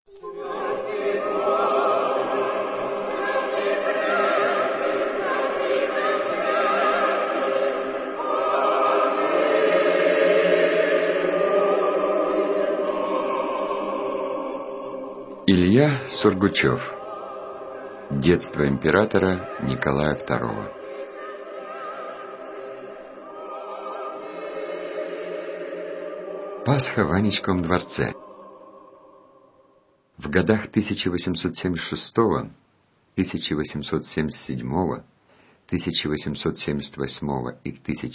Илья Сургучев. Детство императора Николая II. Пасха в Анечковом дворце. В годах 1876, 1877, 1878 и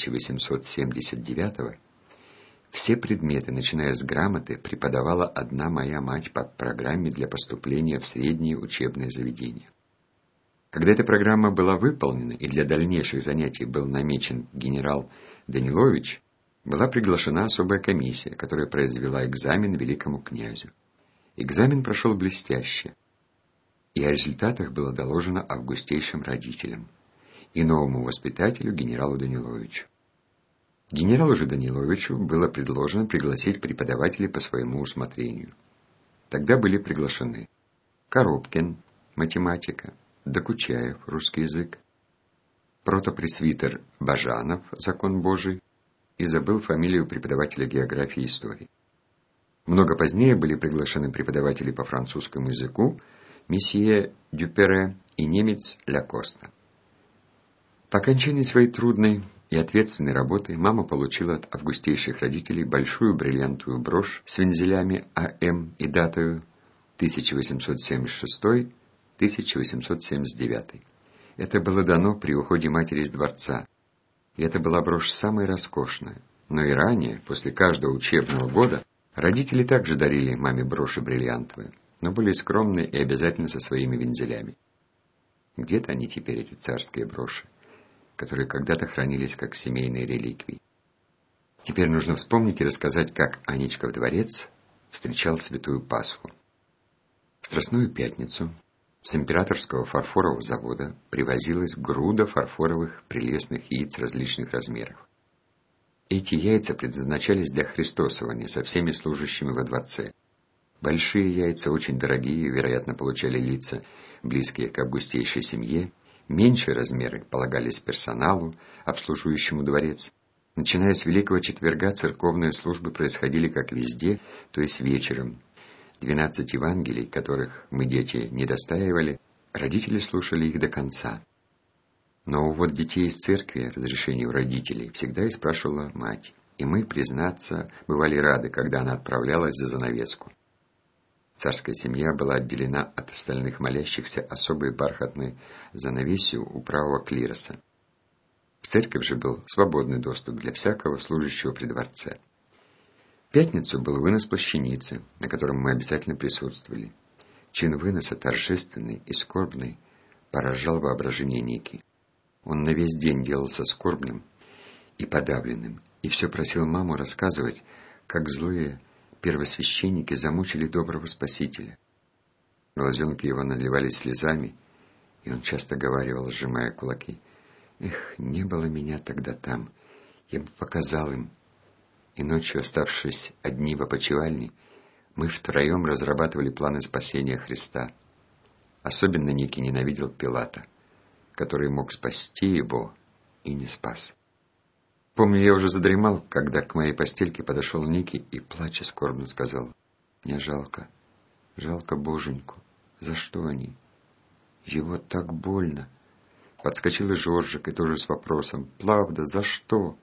1879 все предметы, начиная с грамоты, преподавала одна моя мать по программе для поступления в средние учебные заведения. Когда эта программа была выполнена и для дальнейших занятий был намечен генерал Данилович, была приглашена особая комиссия, которая произвела экзамен великому князю. Экзамен прошел блестяще, и о результатах было доложено августейшим родителям и новому воспитателю генералу Даниловичу. Генералу же Даниловичу было предложено пригласить преподавателей по своему усмотрению. Тогда были приглашены Коробкин, математика, Докучаев, русский язык, протопресвитер Бажанов, закон Божий, и забыл фамилию преподавателя географии и истории. Много позднее были приглашены преподаватели по французскому языку месье Дюпере и немец Ля Коста. По окончании своей трудной и ответственной работы мама получила от августейших родителей большую бриллиантовую брошь с вензелями А.М. и датою 1876-1879. Это было дано при уходе матери из дворца, и это была брошь самая роскошная. Но и ранее, после каждого учебного года, родители также дарили маме броши бриллиантовые, но более скромные и обязательно со своими вензелями. Где-то они теперь, эти царские броши, которые когда-то хранились как семейные реликвии. Теперь нужно вспомнить и рассказать, как Анечков дворец встречал Святую Пасху. В Страстную Пятницу с императорского фарфорового завода привозилась груда фарфоровых прелестных яиц различных размеров. Эти яйца предназначались для христосования со всеми служащими во дворце. Большие яйца, очень дорогие, вероятно, получали лица, близкие к августейшей семье. Меньшие размеры полагались персоналу, обслуживающему дворец. Начиная с Великого Четверга церковные службы происходили как везде, то есть вечером. 12 Евангелий, которых мы, дети, не достаивали, родители слушали их до конца. Но увод детей из церкви, разрешение у родителей, всегда и спрашивала мать. И мы, признаться, бывали рады, когда она отправлялась за занавеску. Царская семья была отделена от остальных молящихся особой бархатной занавесью у правого клироса. В церковь же был свободный доступ для всякого служащего при дворце. В пятницу был вынос плащаницы, на котором мы обязательно присутствовали. Чин выноса, торжественный и скорбный, поражал воображение Ники. Он на весь день делался скорбным и подавленным, и все просил маму рассказывать, как злые первосвященники замучили доброго Спасителя. Глазенки его наливались слезами, и он часто говаривал, сжимая кулаки: «Эх, не было меня тогда там, я бы показал им». И ночью, оставшись одни в опочивальне, мы втроем разрабатывали планы спасения Христа. Особенно Ники ненавидел Пилата, который мог спасти его и не спас. Помню, я уже задремал, когда к моей постельке подошел Ники и, плача, скорбно сказал: «Мне жалко, жалко Боженьку. За что они? Его так больно». Подскочил и Жоржик, и тоже с вопросом: «Правда, за что?»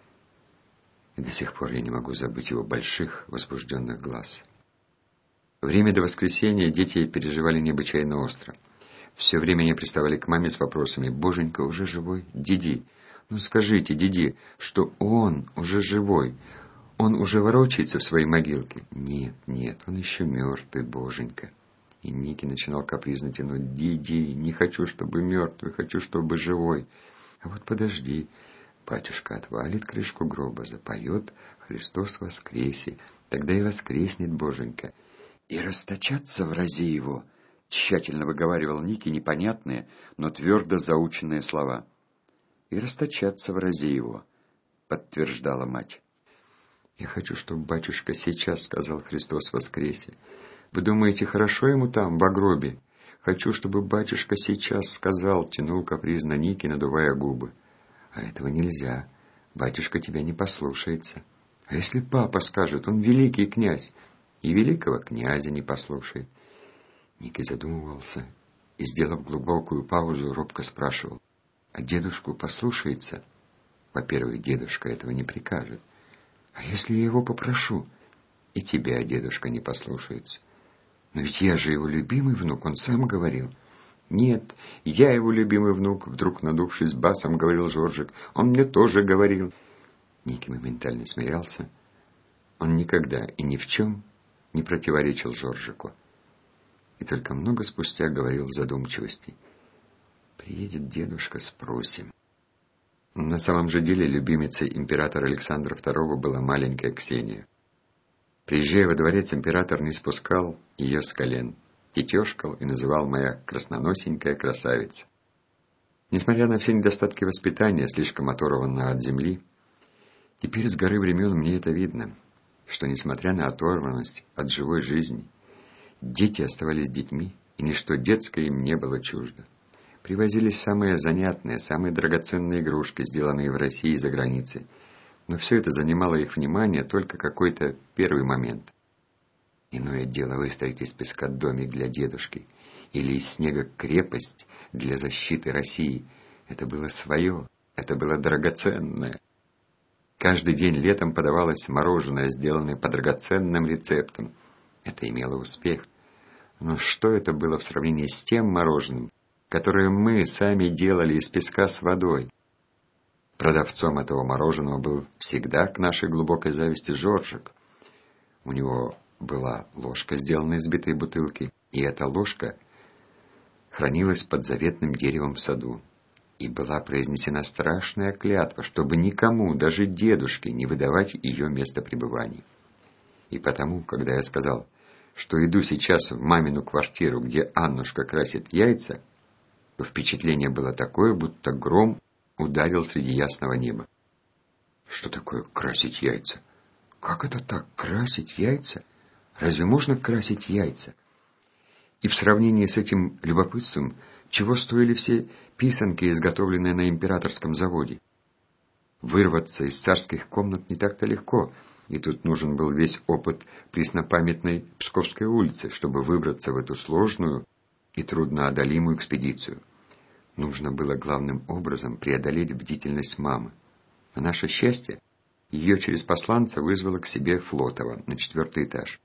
И до сих пор я не могу забыть его больших, возбужденных глаз. Время до воскресения дети переживали необычайно остро. Все время они приставали к маме с вопросами: «Боженька уже живой? Диди, ну скажите, Диди, что он уже живой? Он уже ворочается в своей могилке?» «Нет, нет, он еще мертвый, Боженька». И Ники начинал капризно тянуть: «Диди, не хочу, чтобы мертвый, хочу, чтобы живой». «А вот подожди, батюшка отвалит крышку гроба, запоет «Христос воскресе», тогда и воскреснет Боженька. И расточатся врази его», — тщательно выговаривал Ники непонятные, но твердо заученные слова. «И расточатся врази его», — подтверждала мать. «Я хочу, чтобы батюшка сейчас сказал «Христос воскресе». Вы думаете, хорошо ему там, в гробе? Хочу, чтобы батюшка сейчас сказал, тянул капризно Ники, надувая губы. А этого нельзя. Батюшка тебя не послушается. А если папа скажет, он великий князь, и великого князя не послушает? Ники задумывался и, сделав глубокую паузу, робко спрашивал: а дедушку послушается? Во-первых, дедушка этого не прикажет. А если я его попрошу? И тебя дедушка не послушается. Но ведь я же его любимый внук, он сам говорил. Нет, я его любимый внук, вдруг надувшись басом, говорил Жоржик. Он мне тоже говорил. Ники моментально смирялся. Он никогда и ни в чем не противоречил Жоржику. И только много спустя говорил в задумчивости: приедет дедушка, спросим. На самом же деле любимицей императора Александра II была маленькая Ксения. Приезжая во дворец, император не спускал ее с колен, тетешкал и называл «моя красноносенькая красавица». Несмотря на все недостатки воспитания, слишком оторванного от земли, теперь с горы времен мне это видно, что, несмотря на оторванность от живой жизни, дети оставались детьми, и ничто детское им не было чуждо. Привозились самые занятные, самые драгоценные игрушки, сделанные в России и за границей. Но все это занимало их внимание только какой-то первый момент. Иное дело выстроить из песка домик для дедушки или из снега крепость для защиты России. Это было свое, это было драгоценное. Каждый день летом подавалось мороженое, сделанное по драгоценным рецептам. Это имело успех. Но что это было в сравнении с тем мороженым, которое мы сами делали из песка с водой? Продавцом этого мороженого был всегда, к нашей глубокой зависти, Жоржик. У него была ложка, сделанная из битой бутылки, и эта ложка хранилась под заветным деревом в саду. И была произнесена страшная клятва, чтобы никому, даже дедушке, не выдавать ее место пребывания. И потому, когда я сказал, что иду сейчас в мамину квартиру, где Аннушка красит яйца, то впечатление было такое, будто гром ударил среди ясного неба. Что такое красить яйца? Как это так, красить яйца? Разве можно красить яйца? И в сравнении с этим любопытством, чего стоили все писанки, изготовленные на императорском заводе? Вырваться из царских комнат не так-то легко, и тут нужен был весь опыт преснопамятной Псковской улицы, чтобы выбраться в эту сложную и трудноодолимую экспедицию. Нужно было главным образом преодолеть бдительность мамы. На наше счастье, ее через посланца вызвала к себе Флотова на 4-й этаж.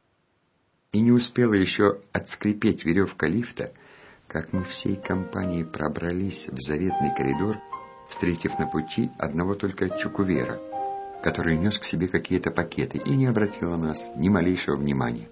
И не успела еще отскрипеть веревка лифта, как мы всей компанией пробрались в заветный коридор, встретив на пути одного только Чукувера, который нес к себе какие-то пакеты, и не обратил на нас ни малейшего внимания.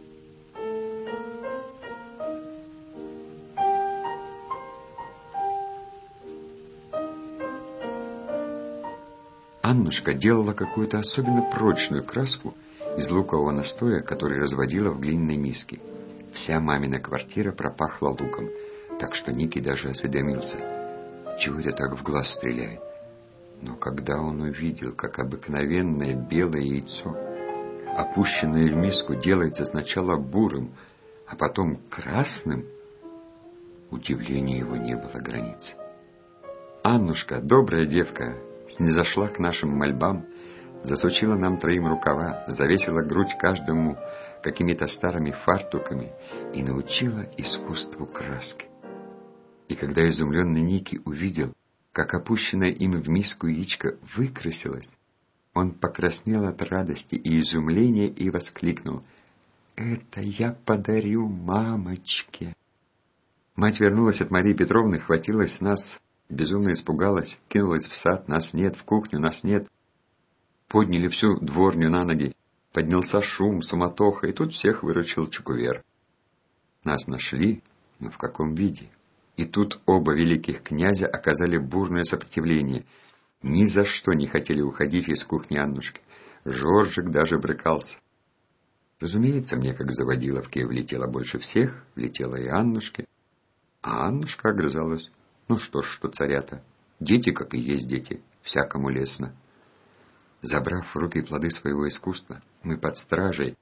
Аннушка делала какую-то особенно прочную краску из лукового настоя, который разводила в глиняной миске. Вся мамина квартира пропахла луком, так что Ники даже осведомился, чего это так в глаз стреляет. Но когда он увидел, как обыкновенное белое яйцо, опущенное в миску, делается сначала бурым, а потом красным, удивлению его не было границ. Аннушка, добрая девка, снизошла к нашим мольбам, засучила нам 3 рукава, завесила грудь каждому какими-то старыми фартуками и научила искусству краски. И когда изумленный Ники увидел, как опущенное им в миску яичко выкрасилось, он покраснел от радости и изумления и воскликнул: «Это я подарю мамочке!» Мать вернулась от Марии Петровны, хватилась нас, безумно испугалась, кинулась в сад: нас нет, в кухню нас нет. Подняли всю дворню на ноги, поднялся шум, суматоха, и тут всех выручил Чукувер. Нас нашли, но в каком виде? И тут оба великих князя оказали бурное сопротивление. Ни за что не хотели уходить из кухни Аннушки. Жоржик даже брыкался. Разумеется, мне, как заводиловке, влетело больше всех, влетело и Аннушке. А Аннушка огрызалась: ну что ж, что царята, дети, как и есть дети, всякому лестно. Забрав в руки плоды своего искусства, мы под стражей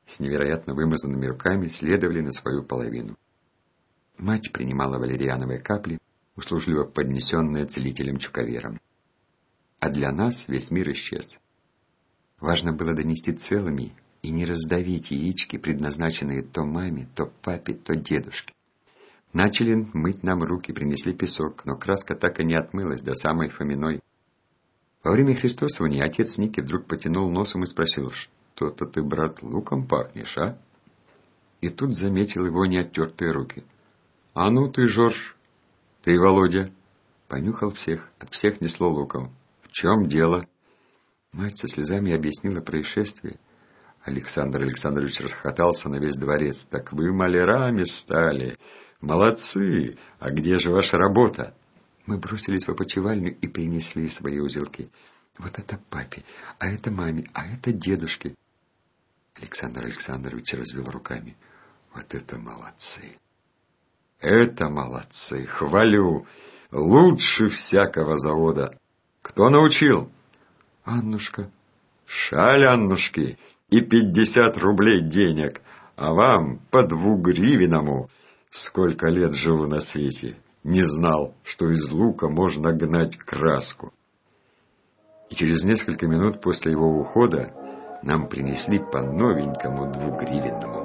с невероятно вымазанными руками следовали на свою половину. Мать принимала валериановые капли, услужливо поднесенные целителем Чуковером. А для нас весь мир исчез. Важно было донести целыми и не раздавить яички, предназначенные то маме, то папе, то дедушке. Начали мыть нам руки, принесли песок, но краска так и не отмылась до самой Фоминой. Во время Христосования отец Ники вдруг потянул носом и спросил: «Что-то ты, брат, луком пахнешь, а?» И тут заметил его неоттертые руки. «А ну ты, Жорж, ты, Володя!» Понюхал всех, от всех несло луком. «В чем дело?» Мать со слезами объяснила происшествие. Александр Александрович расхохотался на весь дворец. «Так вы малярами стали! Молодцы! А где же ваша работа?» Мы бросились в опочивальню и принесли свои узелки. «Вот это папе, а это маме, а это дедушке!» Александр Александрович развел руками. «Вот это молодцы! Это молодцы! Хвалю! Лучше всякого завода! Кто научил?» «Аннушка». «Шаль, Аннушки, и 50 рублей денег, а вам по 2 гривенному. Сколько лет живу на свете, не знал, что из лука можно гнать краску». И через несколько минут после его ухода нам принесли по новенькому 2-гривенному.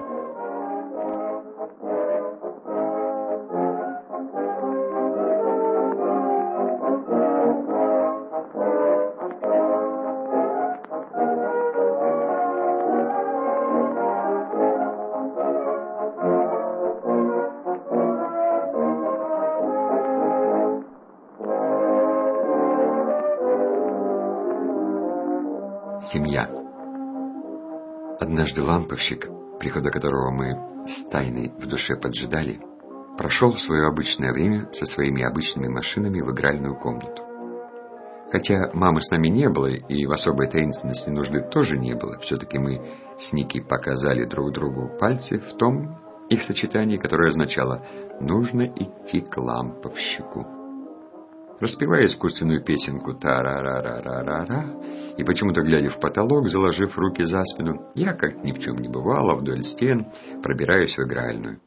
Семья. Однажды ламповщик, прихода которого мы с тайной в душе поджидали, прошел в свое обычное время со своими обычными машинами в игральную комнату. Хотя мамы с нами не было, и в особой таинственности нужды тоже не было, все-таки мы с Никой показали друг другу пальцы в том их сочетании, которое означало «нужно идти к ламповщику». Распевая искусственную песенку «та-ра-ра-ра-ра-ра-ра» и почему-то глядя в потолок, заложив руки за спину, я, как ни в чем не бывало, вдоль стен пробираюсь в игральную.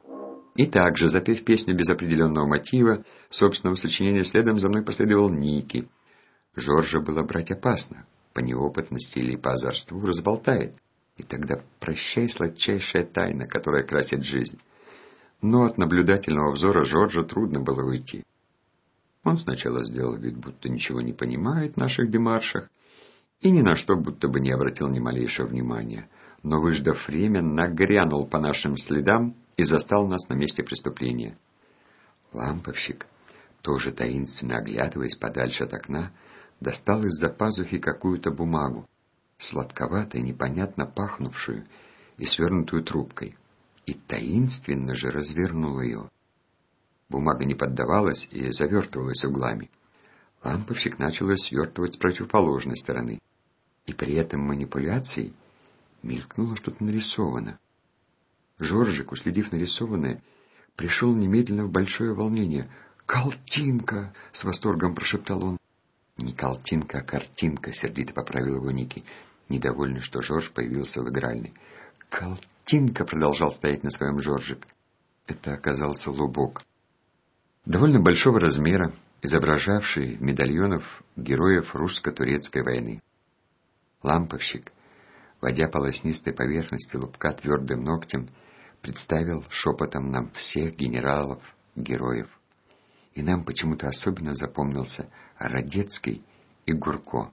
И также, запев песню без определенного мотива, собственного сочинения, следом за мной последовал Ники. Жоржа было брать опасно, по неопытности или по озорству разболтает, и тогда прощай сладчайшая тайна, которая красит жизнь. Но от наблюдательного взора Жоржа трудно было уйти. Он сначала сделал вид, будто ничего не понимает в наших демаршах, и ни на что будто бы не обратил ни малейшего внимания, но, выждав время, нагрянул по нашим следам и застал нас на месте преступления. Ламповщик, тоже таинственно оглядываясь подальше от окна, достал из-за пазухи какую-то бумагу, сладковато и непонятно пахнувшую и свернутую трубкой, и таинственно же развернул ее. Бумага не поддавалась и завертывалась углами. Ламповщик начал ее свертывать с противоположной стороны, и при этом манипуляции мелькнуло что-то нарисовано. Жоржик, уследив нарисованное, пришел немедленно в большое волнение. «Картинка!» — с восторгом прошептал он. «Не картинка, а картинка!» — сердито поправил его Ники, недовольный, что Жорж появился в игральной. «Картинка!» — продолжал стоять на своем Жоржик. Это оказался лубок, довольно большого размера, изображавший медальонов героев русско-турецкой войны. Ламповщик, водя по лоснистой поверхности лубка твердым ногтем, представил шепотом нам всех генералов-героев. И нам почему-то особенно запомнился Радецкий и Гурко.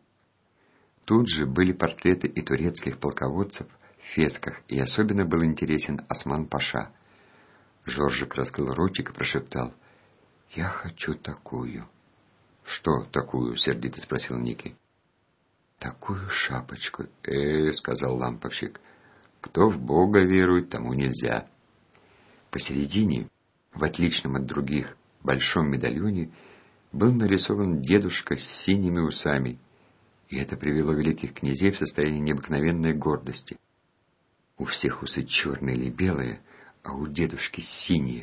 Тут же были портреты и турецких полководцев в фесках, и особенно был интересен Осман-паша. Жоржик раскрыл ротик и прошептал: «Я хочу такую». «Что такую?» — сердито спросил Ники. «Такую шапочку». Сказал ламповщик, «кто в Бога верует, тому нельзя». Посередине, в отличном от других большом медальоне, был нарисован дедушка с синими усами, и это привело великих князей в состояние необыкновенной гордости. У всех усы черные или белые, а у дедушки синие.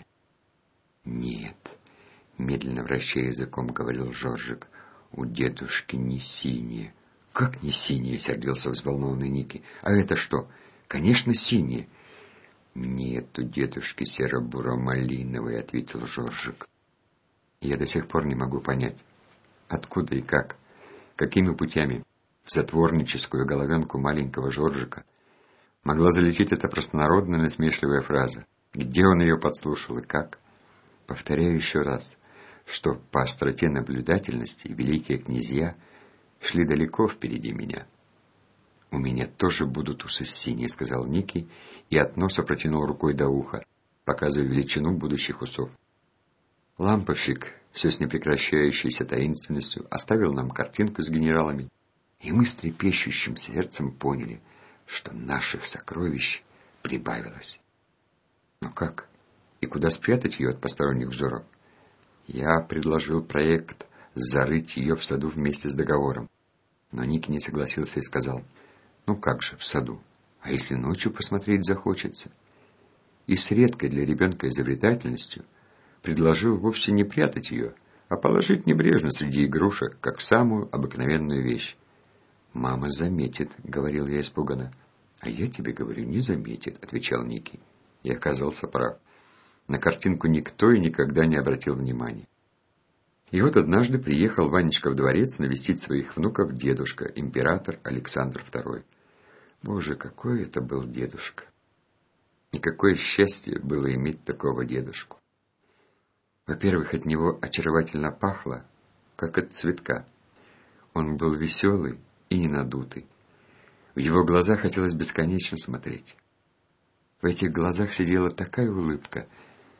«Нет», — медленно вращая языком, говорил Жоржик, «у дедушки не синие». «Как не синие?» — сердился взволнованный Ники. «А это что, Конечно, синие. Нет, у дедушки серо-буро-малиновый, ответил Жоржик. Я до сих пор не могу понять, откуда и как, какими путями в затворническую головенку маленького Жоржика могла залететь эта простонародная насмешливая фраза. Где он ее подслушал и как? Повторяю еще раз, что по остроте наблюдательности великие князья шли далеко впереди меня. «У меня тоже будут усы синие», — сказал Ники, и от носа протянул рукой до уха, показывая величину будущих усов. Ламповщик, все с непрекращающейся таинственностью, оставил нам картинку с генералами, и мы с трепещущим сердцем поняли, что наших сокровищ прибавилось. Но как и куда спрятать ее от посторонних взоров? Я предложил проект зарыть ее в саду вместе с договором, но Ники не согласился и сказал: «Ну как же в саду? А если ночью посмотреть захочется?» И с редкой для ребенка изобретательностью предложил вовсе не прятать ее, а положить небрежно среди игрушек, как самую обыкновенную вещь. «Мама заметит», — говорил я испуганно. «А я тебе говорю, не заметит», — отвечал Ники. И оказался прав. На картинку никто и никогда не обратил внимания. И вот однажды приехал Ванечка в дворец навестить своих внуков дедушка, император Александр II. Боже, какой это был дедушка! И какое счастье было иметь такого дедушку! Во-первых, от него очаровательно пахло, как от цветка. Он был веселый и не надутый. В его глаза хотелось бесконечно смотреть. В этих глазах сидела такая улыбка,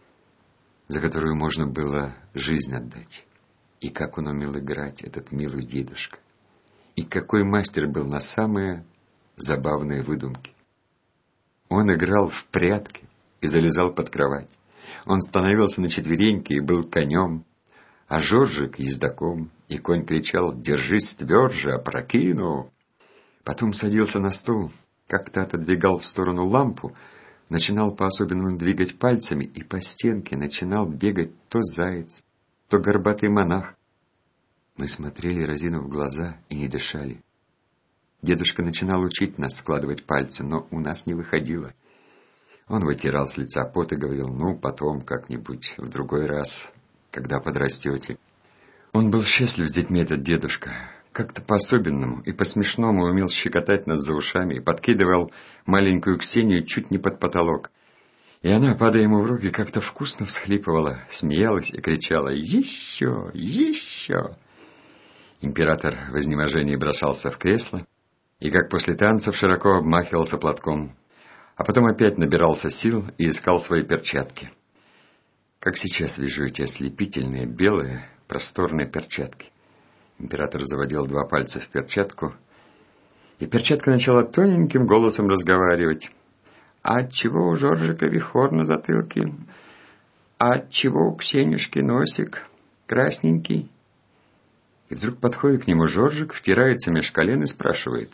за которую можно было жизнь отдать. И как он умел играть, этот милый дедушка. И какой мастер был на самые забавные выдумки. Он играл в прятки и залезал под кровать. Он становился на четвереньки и был конем, а Жоржик — ездаком, и конь кричал: «Держись тверже, опрокину!» Потом садился на стул, как-то отодвигал в сторону лампу, начинал по-особенному двигать пальцами, и по стенке начинал бегать то заяц, то горбатый монах. Мы смотрели, разинув глаза, и не дышали. Дедушка начинал учить нас складывать пальцы, но у нас не выходило. Он вытирал с лица пот и говорил: «Ну, потом как-нибудь, в другой раз, когда подрастете». Он был счастлив с детьми, этот дедушка. Как-то по-особенному и по-смешному умел щекотать нас за ушами и подкидывал маленькую Ксению чуть не под потолок. И она, падая ему в руки, как-то вкусно всхлипывала, смеялась и кричала: «Еще! Еще!» Император в изнеможении бросался в кресло и, как после танцев, широко обмахивался платком, а потом опять набирался сил и искал свои перчатки. Как сейчас вижу эти ослепительные, белые, просторные перчатки. Император заводил 2 пальца в перчатку, и перчатка начала тоненьким голосом разговаривать. «А отчего у Жоржика вихор на затылке? А отчего у Ксенюшки носик красненький?» И вдруг подходит к нему Жоржик, втирается меж колен и спрашивает: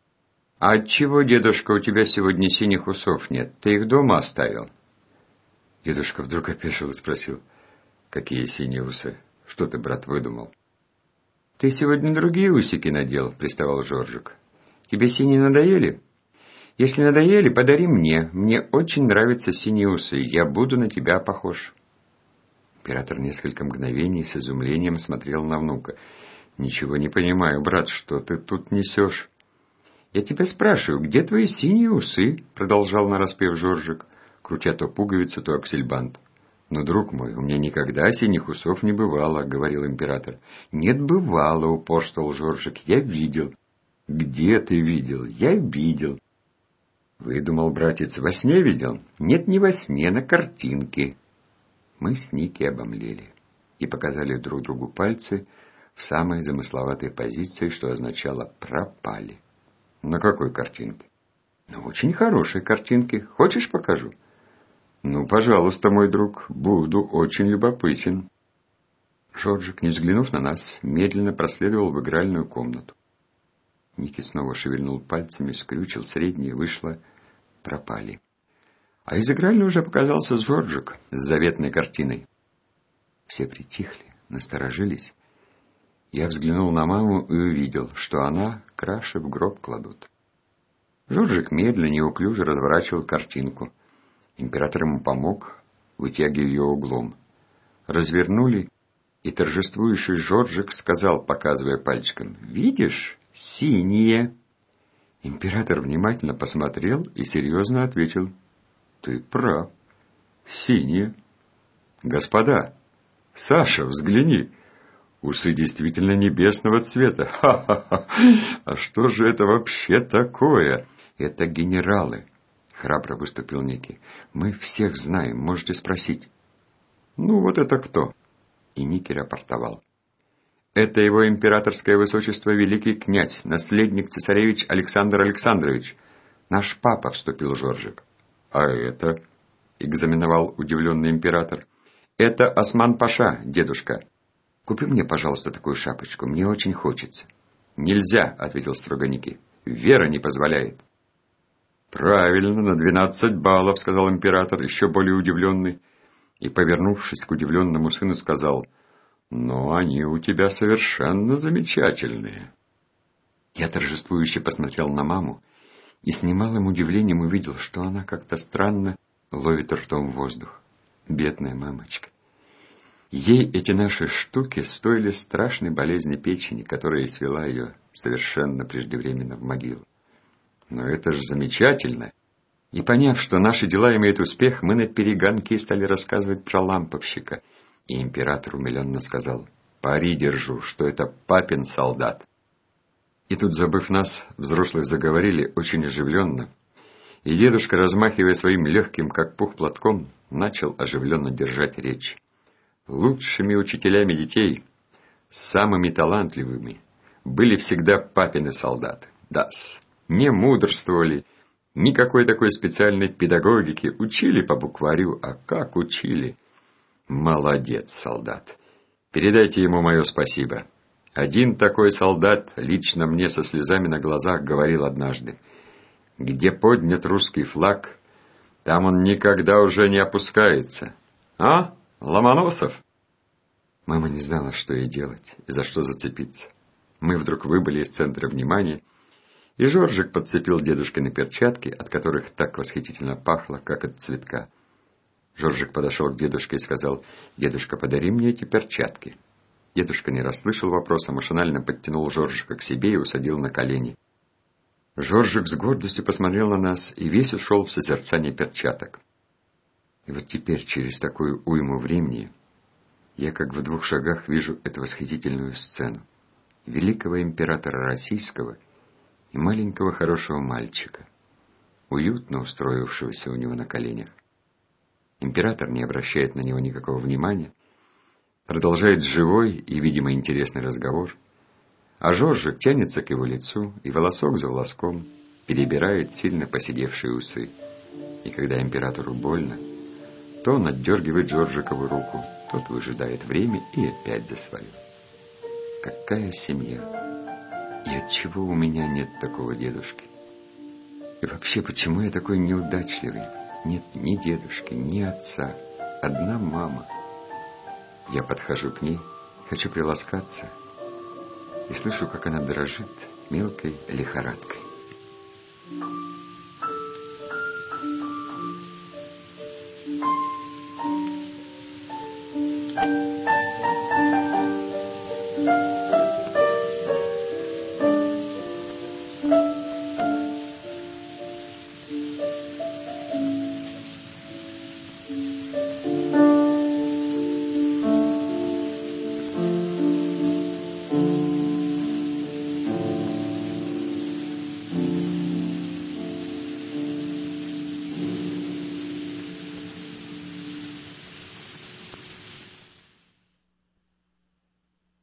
«А отчего, дедушка, у тебя сегодня синих усов нет? Ты их дома оставил?» Дедушка вдруг опешил и спросил: «Какие синие усы? Что ты, брат, выдумал?» «Ты сегодня другие усики надел», — приставал Жоржик. «Тебе синие надоели? Если надоели, подари мне. Мне очень нравятся синие усы. Я буду на тебя похож». Император несколько мгновений с изумлением смотрел на внука. «Ничего не понимаю, брат, что ты тут несешь?» «Я тебя спрашиваю, где твои синие усы?» — продолжал нараспев Жоржик, крутя то пуговицу, то аксельбант. «Но, друг мой, у меня никогда синих усов не бывало», — говорил император. «Нет, бывало», — упорствовал Жоржик. «Я видел». «Где ты видел?» «Я видел». «Выдумал, братец, во сне видел?» «Нет, не во сне, на картинке». Мы с Ники обомлели и показали друг другу пальцы в самой замысловатой позиции, что означало «пропали». «На какой картинке?» «На очень хорошей картинке. Хочешь, покажу?» «Ну, пожалуйста, мой друг, буду очень любопытен». Жоржик, не взглянув на нас, медленно проследовал в игральную комнату. Ники снова шевельнул пальцами, скрючил средние, вышло «пропали». А из игральной уже показался Жоржик с заветной картиной. Все притихли, насторожились. Я взглянул на маму и увидел, что она краши в гроб кладут. Жоржик медленно, неуклюже разворачивал картинку. Император ему помог, вытягивая ее углом. Развернули, и торжествующий Жоржик сказал, показывая пальчиком: «Видишь? Синие!» Император внимательно посмотрел и серьезно ответил: «Ты прав. Синие. Господа, Саша, взгляни. Усы действительно небесного цвета. Ха-ха-ха! А что же это вообще такое?» «Это генералы», — храбро выступил Ники. «Мы всех знаем, можете спросить». «Ну, вот это кто?» И Ники рапортовал. «Это его императорское высочество великий князь, наследник цесаревич Александр Александрович. Наш папа», — вступил Жоржик. «А это?» — экзаменовал удивленный император. «Это Осман-паша, дедушка. Купи мне, пожалуйста, такую шапочку, мне очень хочется». «Нельзя», — ответил строго Ники. «Вера не позволяет». «Правильно, на 12 баллов», — сказал император, еще более удивленный. И, повернувшись к удивленному сыну, сказал: «Но они у тебя совершенно замечательные». Я торжествующе посмотрел на маму и с немалым удивлением увидел, что она как-то странно ловит ртом воздух. Бедная мамочка. Ей эти наши штуки стоили страшной болезни печени, которая свела ее совершенно преждевременно в могилу. Но это же замечательно. И поняв, что наши дела имеют успех, мы на перегонке стали рассказывать про ламповщика. И император умиленно сказал: «Пари держу, что это папин солдат». И тут, забыв нас, взрослые заговорили очень оживленно. И дедушка, размахивая своим легким, как пух, платком, начал оживленно держать речь. Лучшими учителями детей, самыми талантливыми, были всегда папины солдаты. Да-с, не мудрствовали, никакой такой специальной педагогики, учили по букварю, а как учили. Молодец, солдат. Передайте ему мое спасибо. Один такой солдат лично мне со слезами на глазах говорил однажды: «Где поднят русский флаг, там он никогда уже не опускается. А, Ломоносов?» Мама не знала, что ей делать и за что зацепиться. Мы вдруг выбыли из центра внимания, и Жоржик подцепил дедушкины перчатки, от которых так восхитительно пахло, как от цветка. Жоржик подошел к дедушке и сказал: «Дедушка, подари мне эти перчатки». Дедушка не расслышал вопроса, машинально подтянул Жоржика к себе и усадил на колени. Жоржик с гордостью посмотрел на нас и весь ушел в созерцание перчаток. И вот теперь, через такую уйму времени, я как в 2 шагах вижу эту восхитительную сцену великого императора российского и маленького хорошего мальчика, уютно устроившегося у него на коленях. Император не обращает на него никакого внимания, продолжает живой и, видимо, интересный разговор, а Жоржик тянется к его лицу и волосок за волоском перебирает сильно поседевшие усы. И когда императору больно, то он отдергивает Жоржикову руку, тот выжидает время и опять за свою. Какая семья! И отчего у меня нет такого дедушки? И вообще, почему я такой неудачливый? Нет ни дедушки, ни отца, одна мама. Я подхожу к ней, хочу приласкаться, и слышу, как она дрожит мелкой лихорадкой.